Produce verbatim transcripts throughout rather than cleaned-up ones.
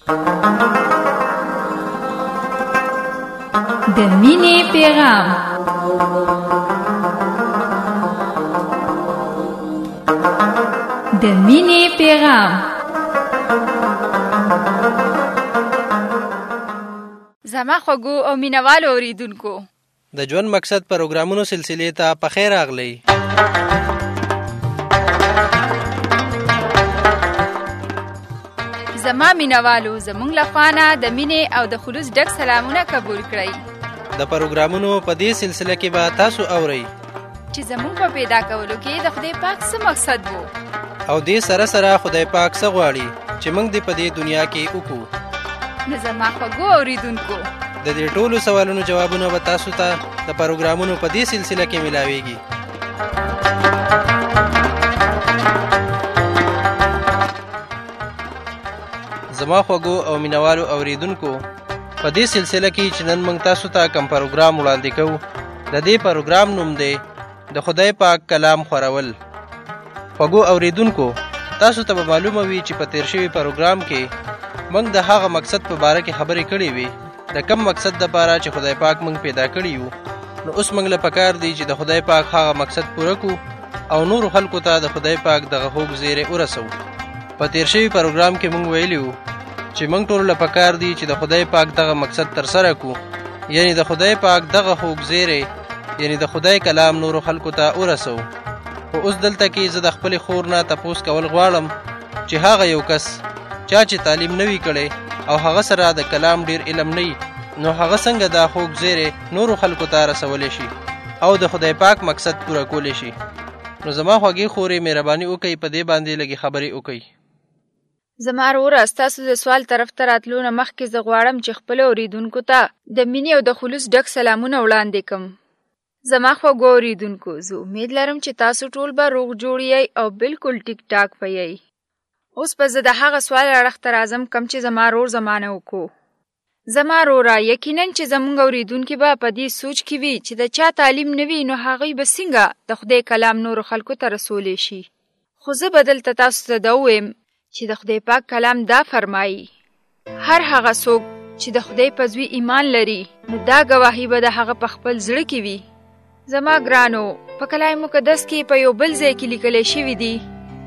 د مینې پیغام. د مینې پیغام. زما خوږو او مینوالو اوریدونکو، د ژوند مقصد پروګرامونو سلسلې ته په خیر راغلی. زما مینوالو، زمونږ لخوا نه د مینې او د خلوص ډک سلامونه قبول کړئ. د پروګرامونو په دې سلسله کې به تاسو اورئ چې زمونږ په پیدا کولو کې د خدای پاک څه مقصد وو، او دې سره سره خدای پاک څه غواړي چې موږ دې په دې دنیا کې وکړو. نو زما خوږو اوریدونکو، د دې ټولو سوالونو جوابونه به تاسو ته د پروګرامونو په دې سلسله کې ملاويږي. زما خوږو او مینوالو اوریدونکو، په دې سلسله کې چې نن موږ تاسو ته کوم پروګرام وړاندې کوو، د دې پروګرام نوم دی د خدای پاک کلام خورول. خوږو اوریدونکو، تاسو ته به معلومه وي چې په تیر شوي پروګرام کې موږ د هغه مقصد په باره کې خبرې کړې وي، د کم مقصد دپاره چې خدای پاک موږ پیدا کړي یو. نو اوس موږ له پکار دی چې د خدای پاک هغه مقصد پوره کړو او نورو خلکو ته د خدای پاک دغه خوږ زیری ورسوو. په تیر شوي پروګرام کې موږ ویلي وو چې موږ ټولو له پکار دی چې د خدای پاک دغه مقصد ترسره کړو، یعنی د خدای پاک دغه خوږ زیری، یعنی د خدای کلام نورو خلکو ته ورسوو. خو اوس دلته کې زه د خپلې خور نه تپوس کول غواړم چې هغه یو کس چا چې تعلیم نه وي کړی او هغه سره د کلام ډیر علم نه وي، نو هغه څنګه دا خوږ زیری نورو خلکو ته رسولی شي او د خدای پاک مقصد پوره کولی شي. نو زما خوږې خورې مهرباني وکئ، په دې باندې لږې خبرې وکئ. زما وروره، ستاسو د سوال طرف ته راتلو نه مخکې زه غواړم چې خپلو اوریدونکو ته د مینې او د خلوص ډک سلامونه وړاندې کړم. زما خوږو اوریدونکو، زه امید لرم چې تاسو ټول به روغ جوړ یئ او بالکل ټیک ټاک به یئ. اوس به زه د هغه سوال اړخ ته راځم کوم چې زما ورور زما نه وکړو. زما وروره، یقیناً چې زموږ اوریدونکي به په دې سوچ کې وي چې د چا تعلیم نه وي نو هغوی به څنګه د خدای کلام نورو خلکو ته رسولی شي. خو زه به دلته تاسو ته دا ووایم چې د خدای پاک کلام دا فرمایي، هر هغه څوک چې د خدای په زوی ایمان لري نو دا ګواهي به د هغه په خپل زړه کې وي. زما ګرانو، په کلام مقدس کې په یو بل ځای کې لیکلی شوي دي،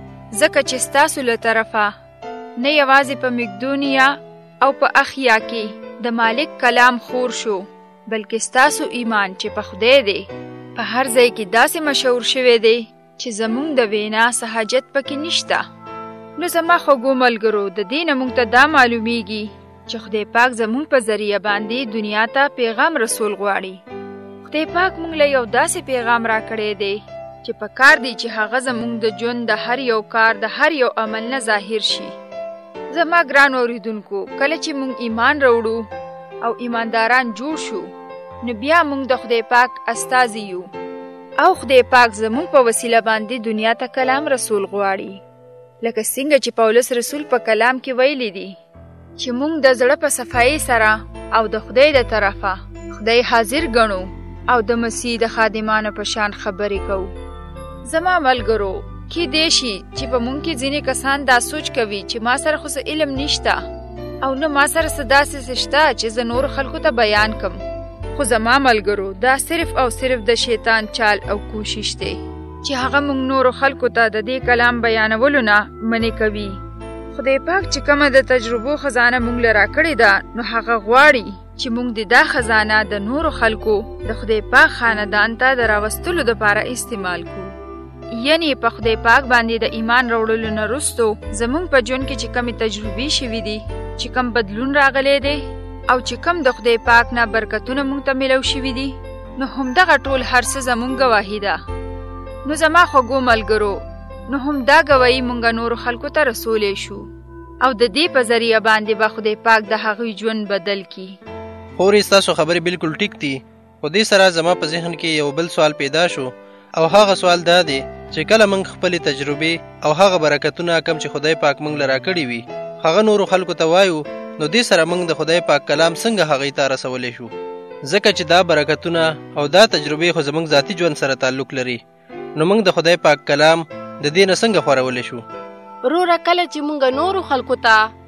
ځکه چې ستاسو له طرفه نه یوازې په مقدونیا او په اخیا کې د مالک کلام خور شو، بلکې ستاسو ایمان چې په خدای دی په هر ځای کې داسې مشهور شوی دی چې زموږ د وینا څه حاجت پکې نشته. نو زما خوږو ملګرو، د دې نه موږ ته دا معلومیږي چې خدای پاک زموږ په ذریعه باندې دنیا ته پیغام رسول غواړي. خدای پاک موږ له یو داسې پیغام راکړی دی چې په کار دی چې هغه زموږ د ژوند د هر یو کار د هر یو عمل نه ظاهر شي. زما ګران اوریدونکو، کله چې موږ ایمان راوړو او ایمانداران جوړ شو نو بیا موږ د خدای پاک استازي یو او خدای پاک زموږ په وسیله باندې دنیا ته کلام رسول غواړي. لکه څنګه چې پولس رسول په کلام کې ویلی دی چې موږ د زړه په صفایي سره او د خدای د طرفه خدای حاضر ګڼو او د مسیح د خادمانو په شان خبرې کوو. زما ملګرو، کیدای شي چې په موږ کې ځینې کسان دا سوچ کوي چې ما سره خو څه علم نشته او نه ما سره څه داسې څه شته چې زه نورو خلکو ته بیان کړم. خو زما ملګرو، دا صرف او صرف د شیطان چال او کوشش دی چې هغه موږ نورو خلکو ته د دې کلام بیانولو نه منې کوي. خدای پاک چې کومه د تجربو خزانه موږ له راکړې ده، نو هغه غواړي چې موږ د دا خزانه د نورو خلکو د خدای پاک خاندان ته د راوستلو دپاره استعمال کړو. یعنی په خدای پاک باندې د ایمان راوړلو نه وروستو زموږ په ژوند کې چې کمې تجربې شوي دي، چې کم بدلون راغلی دی او چې کم د خدای پاک نه برکتونه موږ ته میلو شوي دي، نو همدغه ټول هر څه زموږ ګواهي ده. نو زما خوږو ملګرو، نو هم دا ګواهي موږ نورو خلکو ته رسولی شو او د دې په ذریعه باندې به خدای پاک د هغوی ژوند بدل کړي. خورې، ستاسو خبرې بالکل ټیک دي، خو دې سره زما په ذهن کې یو بل سوال پیدا شو، او هغه سوال دا دی چې کله موږ خپلې تجربې او هغه برکتونه کم چې خدای پاک موږ له راکړي وي هغه نورو خلکو ته وایو، نو دې سره موږ د خدای پاک کلام څنګه هغوی ته رسولی شو؟ ځکه چې دا برکتونه او دا تجربې خو زموږ ذاتي ژوند سره تعلق لري، نو موږ د خدای پاک کلام د دې نه څنګه خورولی شو؟ وروره، کله چې موږ نورو خلکو ته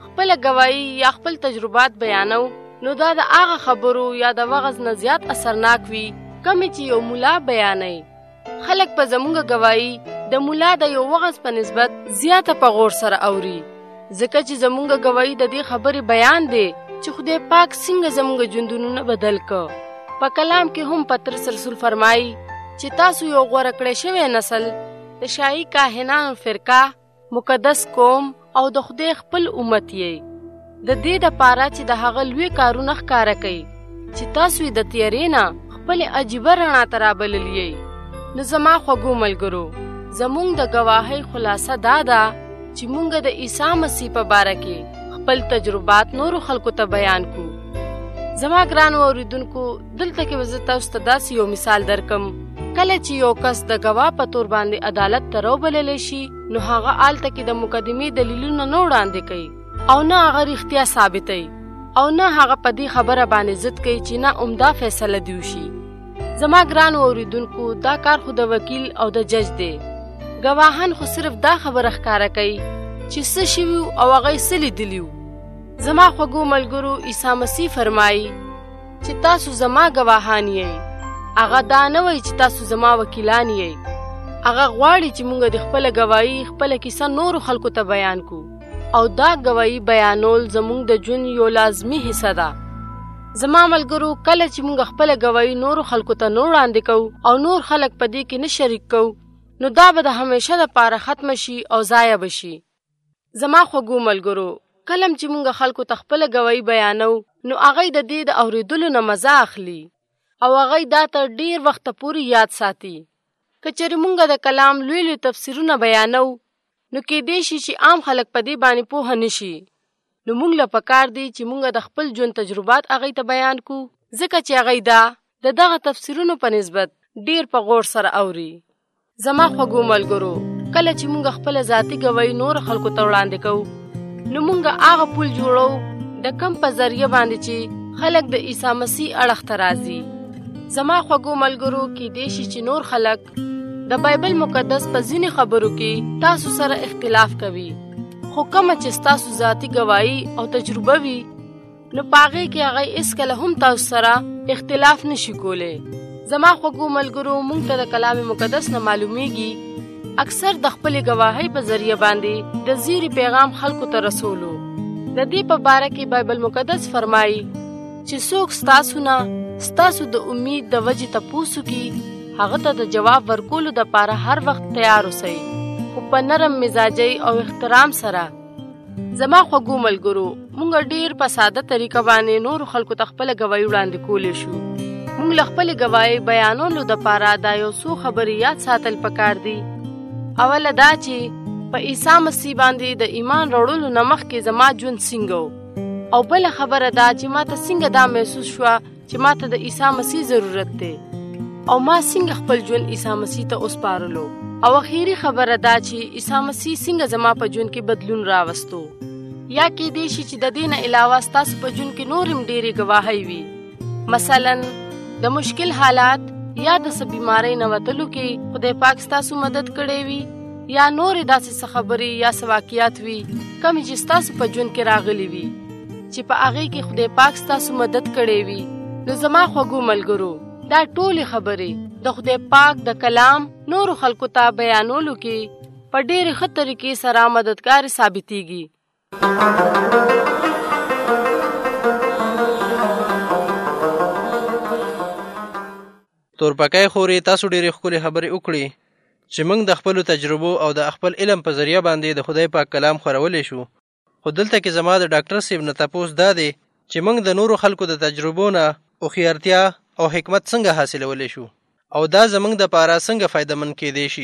خپل گواهی یا خپل تجربات بیانو نو دا د هغه خبرو یا د وغز نه زیات اثرناک وي کمې چې یو مولا بیانوي. خلک په زمونږ گواهی د مولا د یو وغز په نسبت زیاته په غور سره اوري، ځکه چې زمونږ گواهی د دې خبرې بیان دی چې خدای پاک څنګه زمونږ ژوندونونه بدل کړ. په کلام کې هم پطرس رسول فرمایي چې تاسو یو غوره کړی شوی نسل، د شاهي کاهنانو فرقه، مقدس قوم او د خدای خپل امت یې، د دې دپاره چې د هغه لوی کارونه ښکاره کوي چې تاسو یې د تیارې نه خپلې عجیبه رڼا ته رابللي یې. نو زما خوږو ملګرو، زمونږ د ګواهۍ خلاصه دا ده چې مونږ د عیسی مسیح په باره کې خپل تجربات نورو خلکو ته بیان کو. زما ګرانو اوریدونکو، دلته کې به زه تاسو ته داسې یو مثال درکم. کله چې یو کس د ګواه په تور باندې عدالت ته راوبللی شي، نو هغه هلته کې د مقدمې دلیلونه نه وړاندې کوي او نه هغه رښتیا ثابتوي او نه هغه په دې خبره باندې ضد کوي چې نه عمده فیصله دې وشي. زما ګرانو اوریدونکو، دا کار خو د وکیل او د جج دی. ګواهان خو صرف دا خبره ښکاره کوي چې څه شوي او هغه یې څه لیدلي وو. زما خوږو ملګرو، عیسی مسیح فرمایي چې تاسو زما ګواهان یې. هغه دا نه وایي چې تاسو زما وکیلان یې. هغه غواړي چې مونږ د خپله ګواهي خپله کیسه نورو خلکو ته بیان کو او دا ګواهي بیانول زمونږ د ژوند یو لازمي حصه ده. زما ملګرو، کله چې مونږ خپله ګواهي نورو خلکو ته نه وړاندې کوو او نور خلک په دې کې نه شریک کوو، نو دا به د همیشه دپاره ختمه شي او ضایع به شي. زما خوږو ملګرو، کلم چې مونږ خلکو ته خپله ګواهي بیانو، نو هغوی د دې د اورېدلو نه مزه اخلي او هغوی دا تر ډېر وخته پورې یاد ساتي. که چېرې مونږ د کلام لوی لوی تفسیرونه بیانو، نو کیدای شي چې عام خلک په دې باندې پوهه نه شي. نو مونږ له پکار دی چې مونږ د خپل ژوند تجربات هغوی ته بیان کو، ځکه چې هغوی دا د دغه تفسیرونو په نسبت ډېر په غور سره اوري. زما خوږو ملګرو، کله چې مونږ خپله ذاتي ګواهي نورو خلکو ته وړاندې کوو، نو مونږ هغه پل جوړو د کم په ذریعه باندې چې خلک د عیسی مسیح اړخ ته راځي. زما خوږو ملګرو، کیدای شي چې نور خلک د بایبل مقدس په ځینې خبرو کې تاسو سره اختلاف کوي، خو کومه چې ستاسو ذاتي ګواهي او تجربه وي، نو په هغې کې هغوی هېڅکله هم تاسو سره اختلاف نشي کولی. زما خوږو ملګرو، مونږ ته د کلام مقدس نه معلومیږي اکثر د خپلې ګواهۍ په ذریعه باندې د زیری پیغام خلکو ته رسولو. د دې په باره کې بایبل مقدس فرمایي چې څوک ستاسو نه ستاسو د امید د وجې تپوس وکړي، هغه ته د جواب ورکولو دپاره هر وخت تیار اوسئ، خو په نرم مزاجۍ او احترام سره. زما خوږو ملګرو، مونږ ډېر په ساده طریقه باندې نورو خلکو ته خپله ګواهي وړاندې کولی شو. مونږ له خپلې ګواهۍ بیانولو دپاره دا یو څو خبرې یاد ساتل پکار دي. اوله دا چې په عیسی مسیح باندې د ایمان راوړلو نه مخکې زما ژوند څنګه و، او بله خبره دا چې ما ته څنګه دا محسوس شوه چې ما ته د عیسی مسیح ضرورت دی او ما څنګه خپل ژوند عیسی مسیح ته وسپارلو. او اخیری خبره دا چې عیسی مسیح څنګه زما په ژوند کې بدلون راوستو. یا کیدای شي چې د دې نه علاوه ستاسو په ژوند کې نور هم ډېرې ګواهۍ وي، مثلا د مشکل حالات یا د څه بیمارۍ نه وتلو کې خدای پاک ستاسو مدد کړی وي، یا نورې داسې څه خبرې یا څه واقعات وي کومې چې ستاسو په ژوند کې راغلي وي چې په هغې کې خدای پاک ستاسو مدد کړی وي. نو زما خوږو ملګرو، دا ټولې خبرې د خدای پاک د کلام نورو خلکو ته بیانولو کې په ډېرې ښه طریقې سره مددګار ثابتېږي. تورپکۍ خورې تاسو ډېرې ښکلې خبرې وکړې چې موږ د خپلو تجربو او د خپل علم په ذریعه باندې د خدای پاک کلام خورولی شو. خو دلته کې زما د ډاکټر صاحب نه تپوس دا دی چې موږ د نورو خلکو د تجربو نه هوښیارتیا او حکمت څنګه حاصلولی شو او دا زموږ دپاره څنګه فایدهمند کیدی شي.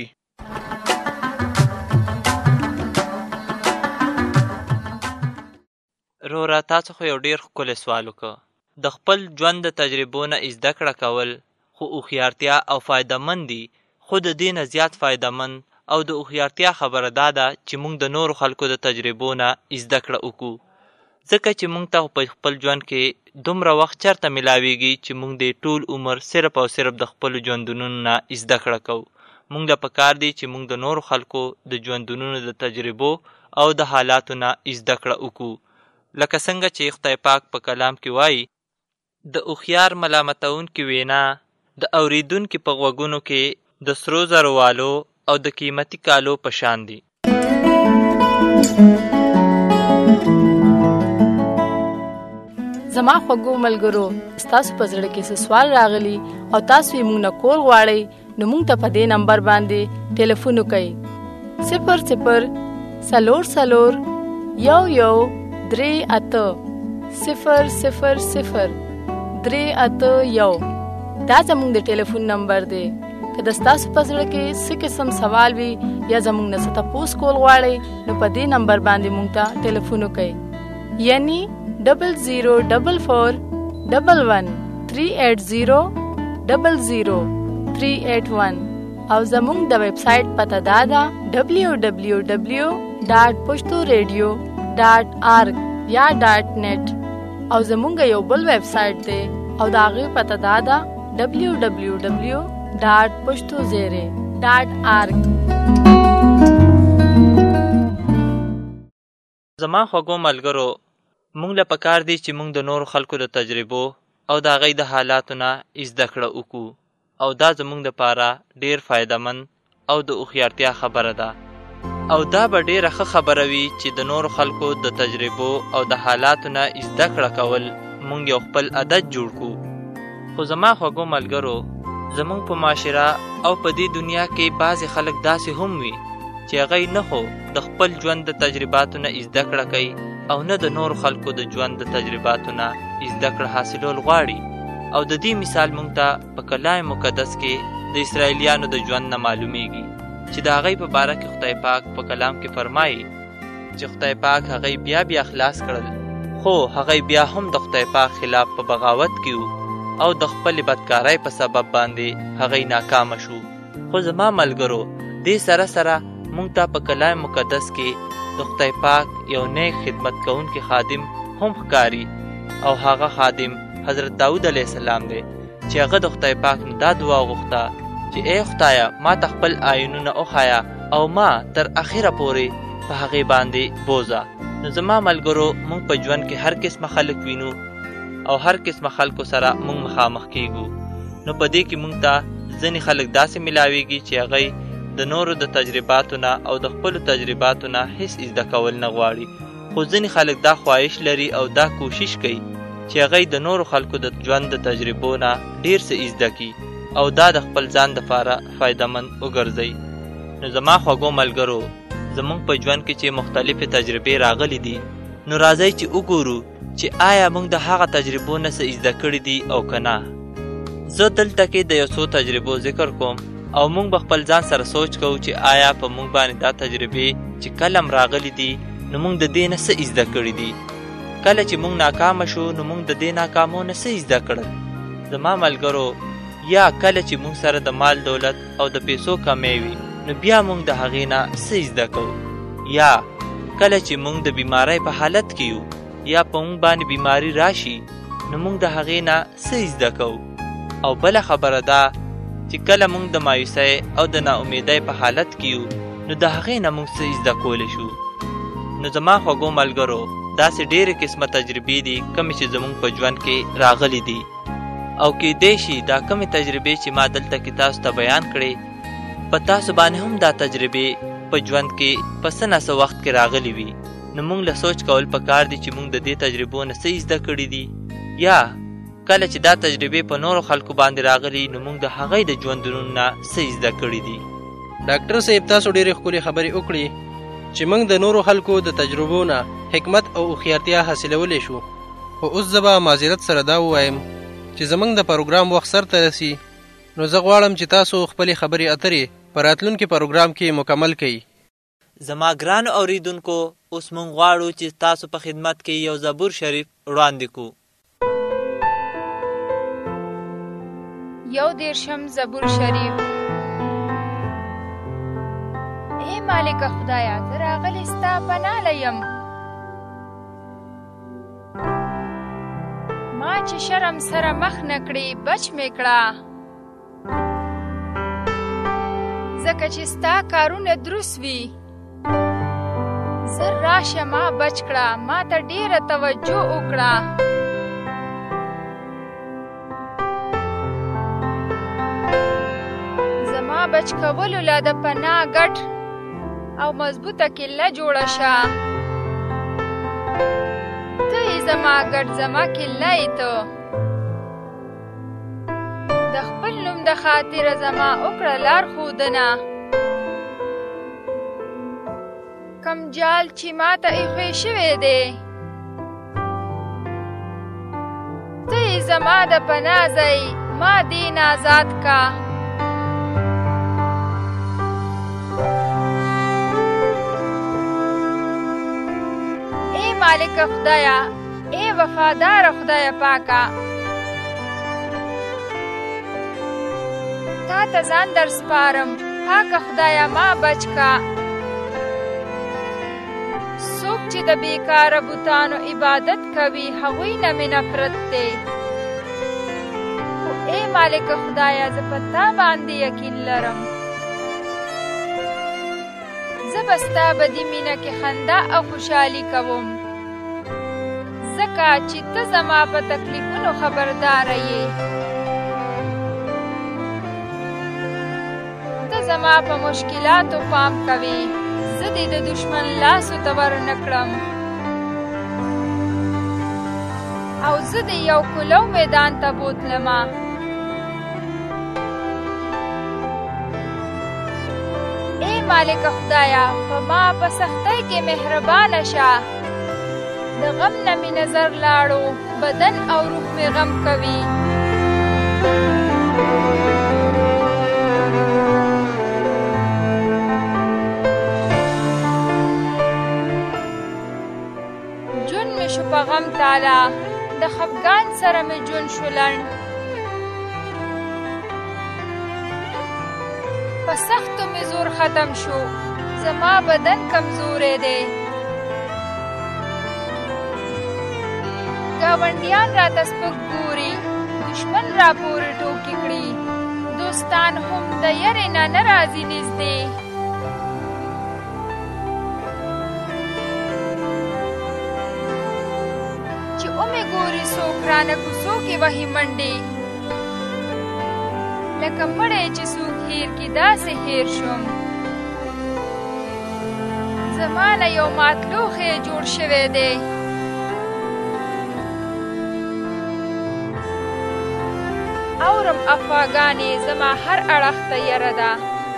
رورا تاسو خو یو ډېر ښکلی سوال وکړه. د خپل ژوند د تجربو نه زده کړه کول خو هوښیارتیا او فایدهمند دي، خو د دې نه زیات فایدهمند او د هوښیارتیا خبره دا ده چې موږ د نورو خلکو د تجربو نه زده کړه وکړو، ځکه چې موږ ته په خپل ژوند کې دومره وخت چېرته میلاویږي چې موږ د ټول عمر صرف او صرف د خپلو ژوندونونو نه زده کړه کوو. موږ له پکار دی چې موږ د نورو خلکو د ژوندونونو د تجربو او د حالاتو نه زده کړه وکړو. لکه څنګه چې خدای پاک په کلام کې وایي د هوښیار ملامتونکي وینا د اوریدونکي په غوږونو کې د سرو زرو والو او د قیمتي کالو په شان دي. زما خوږو ملګرو، ستاسو په زړه کې څه سوال راغلی او تاسو یې موږ نه کول غواړئ، نو موږ ته په دې نمبر باندې ټلیفون وکړئ: صفر صفر څلور څلور یو یو درې اته صفر صفر صفر درې اته یو. دا زموږ د ټلیفون نمبر دی. که د ستاسو په زړه کې څه قسم سوال وي یا زموږ نه څه تپوس کول غواړئ، نو په دې نمبر باندې موږ ته ټلیفون وکړئ، یعنی ډبل زیرو ډبل فور ډبل ون تھری ایٹ زیرو ډبل زیرو تھری ایٹ ون. او زموږ د ویب سایټ پته دا ده ډبلیو ډبلیو ډبلیو ډاټ پښتو ریډیو ډاټ آرګ یا ډاټ نیټ. او زموږ یو بل ویب سایټ دی او د هغې پته دا ده ډبلیو ډبلیو ډبلیو ډاټ پښتو زیرې ډاټ آرګ. زما خوږو ملګرو، مونږ له پکار دی چې مونږ د نورو خلکو د تجربو او د هغوی د حالاتو نه زده کړه وکړو، او دا زمونږ دپاره ډېر فایدهمند او د هوښیارتیا خبره ده. او دا به ډېره ښه خبره وي چې د نورو خلکو د تجربو او د حالاتو نه زده کړه کول مونږ یو خپل عادت جوړ کړو. خو زما خوږو ملګرو، زمونږ په معاشره او په دې دنیا کې بعضې خلک داسې هم وي چې هغوی نه خو د خپل ژوند د تجرباتو نه زده کړه کوي او نه د نورو خلکو د ژوند د تجرباتو نه زده کړه حاصلول غواړي. او د دې مثال مونږ ته په کلام مقدس کې د اسرائیلیانو د ژوند نه معلومیږي چې د هغوی په باره کې خدای پاک په کلام کې فرمایي چې خدای پاک هغوی بیا بیا خلاص کړل، خو هغوی بیا هم د خدای پاک خلاف په بغاوت کې وو او د خپلې بدکارۍ په سبب باندې هغوی ناکامه شو. خو زما ملګرو، دې سره سره مونږ ته په کلام مقدس کې د خدای پاک یو نیک خدمت کوونکی خادم هم ښکاري، او هغه خادم حضرت داود علیه السلام دی چې هغه د خدای پاک نه دا دعا غوښته چې ای خدایه ما ته خپل آیینونه وښایه او ما تر اخره پورې په هغې باندې بوځه. نو زما ملګرو، موږ په ژوند کې هر قسمه خلک وینو او هر قسمه خلکو سره موږ مخامخ کیږو. نو په دې کې موږ ته ځینې خلک داسې ملاویږي چې هغوی د نورو د تجرباتو نه او د خپلو تجرباتو نه هیڅ زده کول نه غواړي. خو ځینې خلک دا خواهش لري او دا کوشش کوي چې هغوی د نورو خلکو د ژوند د تجربو نه ډېر څه زده کړي او دا د خپل ځان دپاره فایدهمند وګرځوي. نو زما خوږو ملګرو، زموږ په ژوند کې چې مختلفې تجربې راغلي دي، نو راځئ چې وګورو چې آیا موږ د هغه تجربو نه څه زده کړي دي او که نه. زه دلته کې د یو څو تجربو ذکر کوم او موږ به خپل ځان سره سوچ کوو چې آیا په موږ باندې دا تجربې چې کله هم راغلي دي نو موږ د دې نه څه زده کړي دي. کله چې موږ ناکامه شو نو موږ د دې ناکامو نه څه زده کړل. زما ملګرو، یا کله چې موږ سره د مال دولت او د پیسو کمی وي نو بیا موږ د هغې نه څه زده کوو. یا کله چې موږ د بیمارۍ په حالت کې یو یا په موږ باندې بیماری راشي نو موږ د هغې نه څه زده کوو. او بله خبره ده چې کله موږ د مایوسۍ او د ناامیدۍ په حالت کې یو نو د هغې نه موږ څه زده کولی شو. نو زما خوږو ملګرو، داسې ډېرې قسمه تجربې دي کومې چې زموږ په ژوند کې راغلي دي، او کیدای شي دا کومې تجربې چې ما دلته کې تاسو ته بیان کړې په تاسو باندې هم دا تجربې په ژوند کې په څه نه څه وخت کې راغلي وي. نو موږ له سوچ کول پکار دي چې موږ د دې تجربو نه څه زده کړي دي، یا کله چې دا تجربې په نورو خلکو باندې راغلي نو موږ د هغوی د ژوندونو نه څه زده کړي دي. ډاکټر صاحب، تاسو ډېرې ښکلې خبرې وکړې چې موږ د نورو خلکو د تجربو نه حکمت او هوښیارتیا حاصلولی شو. خو اوس زه به معذرت سره دا ووایم چې زموږ د پروګرام وخت سرته رسي، نو زه غواړم چې تاسو خپلې خبرې اترې په راتلونکي پروګرام کې مکمل کړئ. زما ګرانو اوریدونکو، اوس موږ غواړو چې تاسو په خدمت کې یو زبور شریف وړاندې کړو. یو دیرشم زبور شریف. اے مالک خدایا، زه راغلی ستا پناه یم. ما چې شرم سره مخ نه کړې بچ مې کړه، ځکه چې ستا کارونه دروست وي. زر راشه ما بچ کړه، ما ته ډیره توجه وکړه. زما بچ کولو لا د پناه ګټ او مضبوطه کله جوړه شه. ته یې زما ګټ زما کله یې ته، د خپل نوم د خاطره زما وکړه لار ښودنه. کم جال چې ما ته ایښی شوی دی، ته یې زما د پناه ځای ما دین آزاد کا. ای مالک خدایا، ای وفادار خدای پاکا، تا ته ځان در سپارم. پاکه خدایا ما بچ کا. څوک چې د بیکاره بوتانو عبادت کوي، هغوی نه مې نفرت دی. خو ای مالک خدایا، زه په تا باندې یقین لرم. زه به ستا بدي مینه کې خندا او خوشحالي کوم، ځکه چې ته زما په تکلیفونو خبرداره یې. ته زما په مشکلاتو پام کوې، زه دې د دشمن لاسو ته ور نه کړم. او زه دې یو کلو میدان ته بوتلمه. ای مالک خدایا، په ما په سختۍ کې مهربانه شه. د غم نه مې نظر لاړو، بدن او روح مې غم کوي. جون مې شو په غم تالا، د خفګان سره مې جون شو لنډ. په سختو مې زور ختم شو، زما بدن کمزوری دی. ګاونډیان راته سپک ګوري، دشمن را پورې ټوکې کړي، دوستان هم د یرې نه نه راځي نږدې. چې ومې ګوري څوک رانه کوڅو کې وهي منډې، لکه مړی چې څوک هیر کي داسې هیر شوم. زما نه یو مات لوښی جوړ شوی دی. اورم افواګانې زما هر اړخ ته یره ده.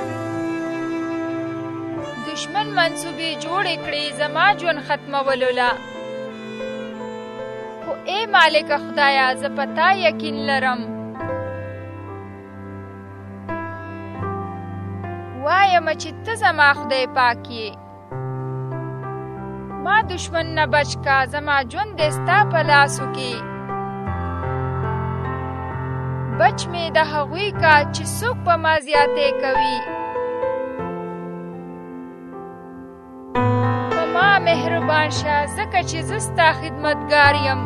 دشمن منصوبې جوړې کړې زما ژوند ختمولو له. خو ای مالک خدایا، زه په تا یقین لرم. وایم چې ته زما خدای پاک یې. ما دشمن نه بچ کا، زما ژوند دې ستا په لاسو کې. بچ مې د هغوی کا چې څوک په ما زیاتې کوي. په ما مهربان شه، ځکه چې زه ستا خدمتګار یم.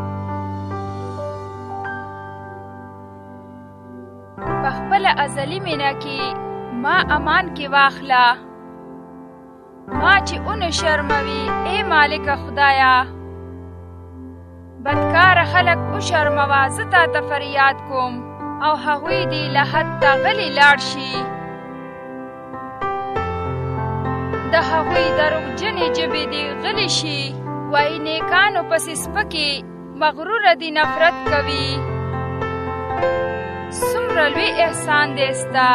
په خپله ازلي مینه کې ما امان کې واخله. ما چې اونو شرموي، ای مالک خدایا، بدکار خلق او شرموا، زه تا ته فریاد کوم او هغوی دې له حد ته غلي لاړ شي. د هغوی دروغجنې ژبې دې غلي شي. وایي نیکانو پسې سپکې، مغروره دې نفرت کوي. څومره لوی احسان دې ستا.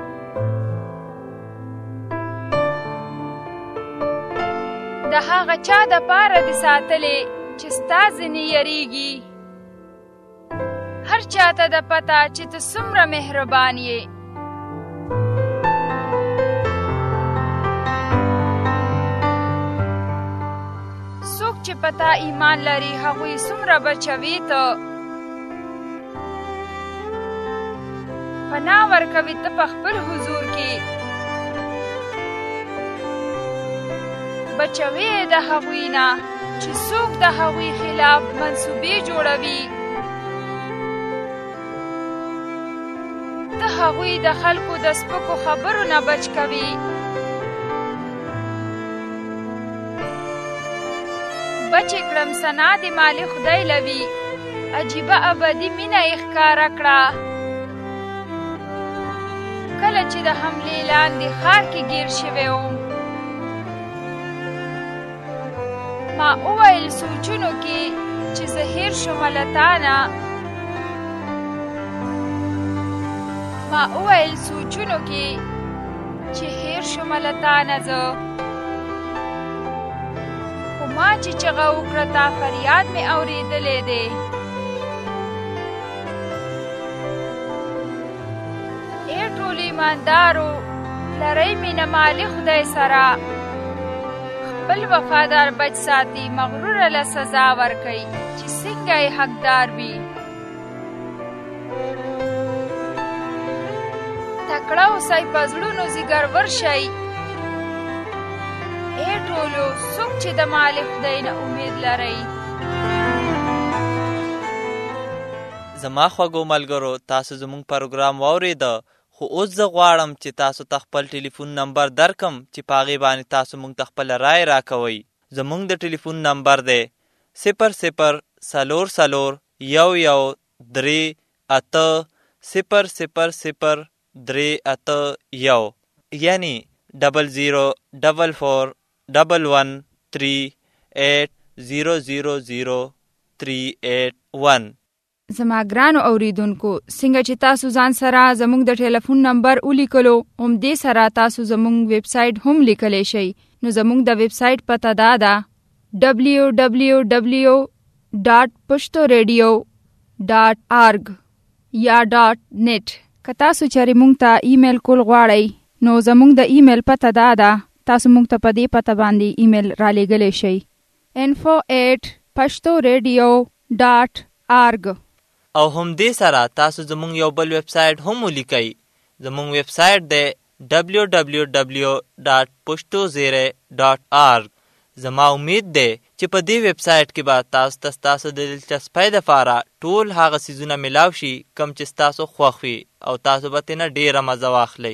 د هغه چا دپاره دې ساتلې چې ستا ځینې یریږي. هر چاته د پته چې ته څومره مهربان یې. څوک چې پتا ایمان لري، هغوی څومره بچوي ته. پناه ورکوي ته په خپل حضور کې. بچوي د هغوی نه چې څوک د هغوی خلاف منصوبې جوړوي. ته هغوی د خلکو د سپکو خبرو نه بچ کوي. توبه چې کړم ثنا د مالي خدای لوي عجیبه ابدي مینه یې ښکاره کړه. کله چې د حملې لاندې ښار کې ګیر شوی وم ما وویل سوچونو کې چې زه هیر شوم له تانه ما وویل سوچونو کې چې هیر شوم له تانه زه خو ما چې چغه وکړه تا فریاد مې اورېدلی دی. ای ټولو ایماندارو لرئ مینه مالي خدای سره خپل وفادار بچ ساتي مغروره له سزا ورکوي چې څنګه یې حقدار وي. تکړه اوسئ په زړونو ځیګرور شئ. ای ټولو څوک چې د مالي خدای نه امید لرئ. زما خوږو ملګرو تاسو زموږ پروګرام واورېده خو اوس زه غواړم چې تاسو ته خپل ټلیفون نمبر درکم چې په هغې باندې تاسو موږ ته خپله رای راکوئ. زموږ د ټلیفون نمبر دی صفر صفر څلور څلور یو یو درې اته صفر صفر صفر درې اته یو یعنی ډبل زیرو ډبل فور ډبل ون تھری ایٹ زیرو زیرو زیرو تھری ایٹ ون. زما ګرانو اوریدونکو څنګه چې تاسو ځان سره زموږ د ټلیفون نمبر ولیکلو همدې سره تاسو زموږ ویب سایټ هم لیکلی شئ. نو زموږ د ویب سایټ پته دا ده ډبلیو ډبلیو ډبلیو ډاټ پښتو ریډیو ډاټ آرګ یا ډاټ نیټ. که تاسو چېرې موږ ته ایمیل کول غواړئ نو زموږ د ایمیل پته دا ده تاسو موږ ته په دې پته باندې ایمیل را لیږلی شئ info at pashto radio dot org. او هم دې سره تاسو زموږ یو بل ویب سایټ هم ولیکئ. زموږ ویب سایټ دی ډبلیو ډبلیو ډبلیو ډاټ پښتو زیری ډاټ آرګ. زما امید دی چې په دې ویب سایټ کې به تاسو ته ستاسو د دلچسپۍ دپاره ټول هغه څیزونه میلاو شي کوم چې ستاسو خوښ وي او تاسو به ترېنه ډېره مزه واخلئ.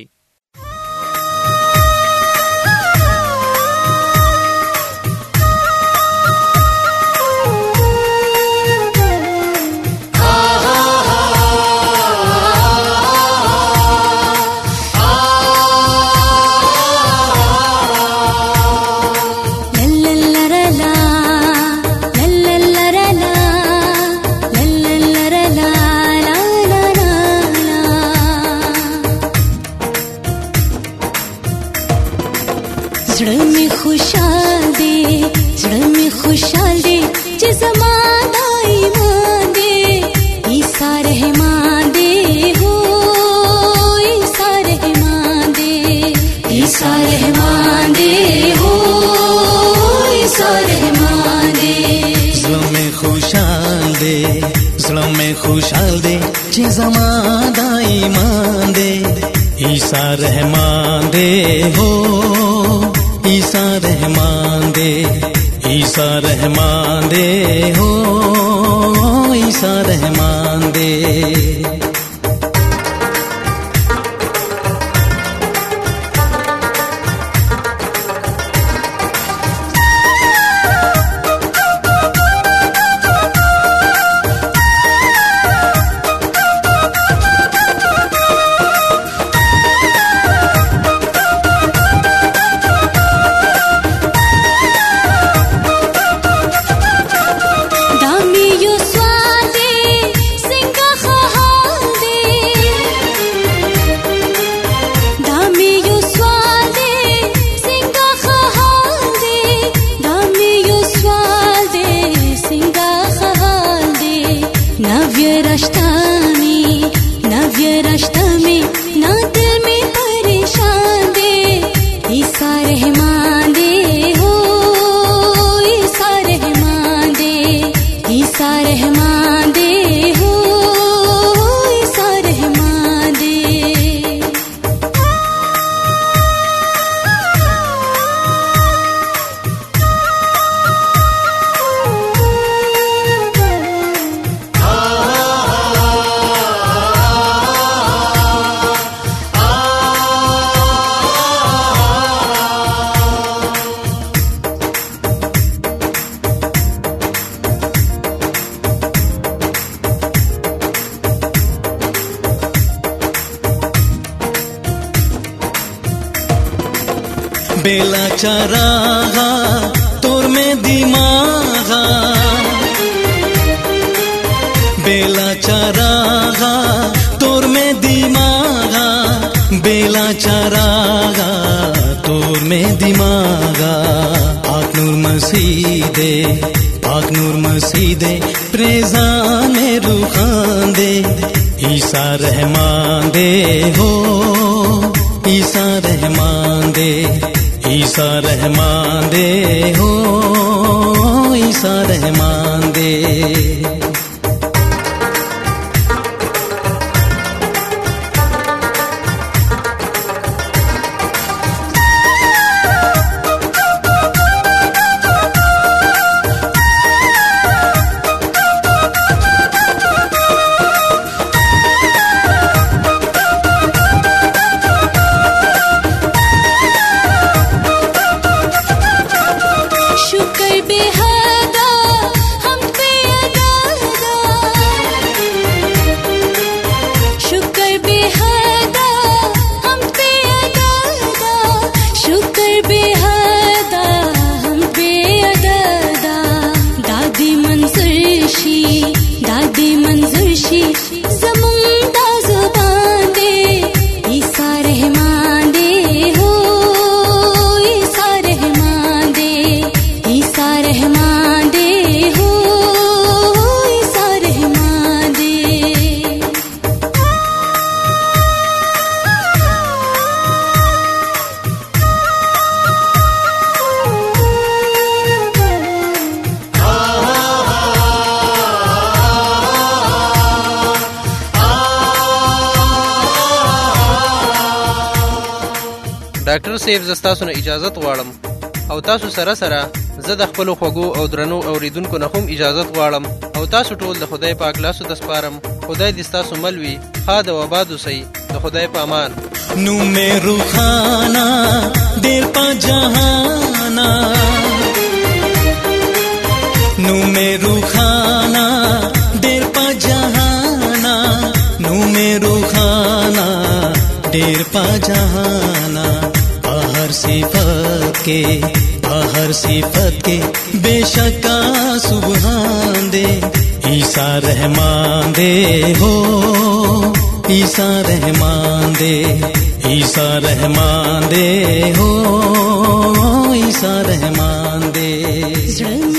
زړه می خوشحال دی زړه می خوشحال دی چې زما د ایمان دی عیسی رحمان دی هو عیسی رحمان دی عیسی رحمان دی هو عیسی رحمان دی. زړه می خوشحال دی زړه می خوشحال دی چې زما د ایمان دی عیسی رحمان دی هو عیسی رحمان دے عیسی رحمان دے ہو عیسی رحمان دے. बेला चरागा तोर में दिमागा बेला चरागा तोर में दिमागा बेला चरागा तोर में दिमागा पाक नूर मसीदे पाक नूर मसीदे प्रेजाने रुखान दे ईसा रहमान दे हो ईसा रहमान दे ईसा रहमान दे हो ईसा रहमान दे ډاکټر صاحب زه ستاسو نه اجازت غواړم او تاسو سره سره زه د خپلو خوږو او درنو اوریدونکو نه هم اجازت غواړم او تاسو ټول د خدای پاک لاسو ته سپارم. خدای دې ستاسو مل وي. ښاد او آباد اوسئ. د خدای په امان. نو مې روخانا ډېر په جهانا نو مې روخانا ډېر په جهانا نو مې روخانا ډېر په جهانا हर सिफत के हर सिफत के बेशका सुभान दे ईसा रहमान दे हो ईसा रहमान दे ईसा रहमान दे हो ईसा रहमान दे